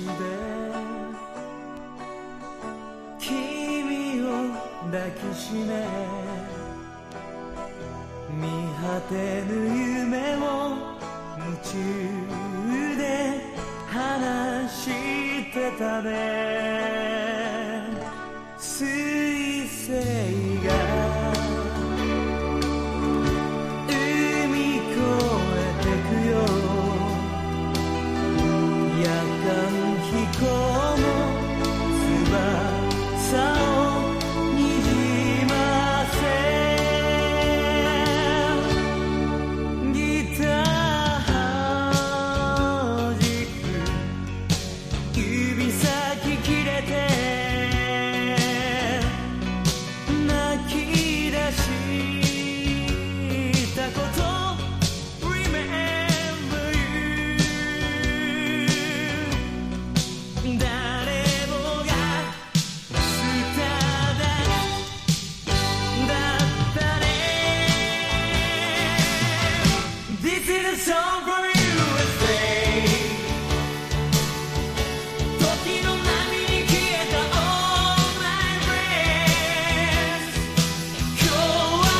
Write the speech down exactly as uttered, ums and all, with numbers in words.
君を抱きしめ見果てぬ夢を夢中で話してたね。水星が海越えてくよ。夜間飛行の翼をにじませギター弾く指先切れて泣き出したこと Remember you 誰もがスターだだったね This is a song for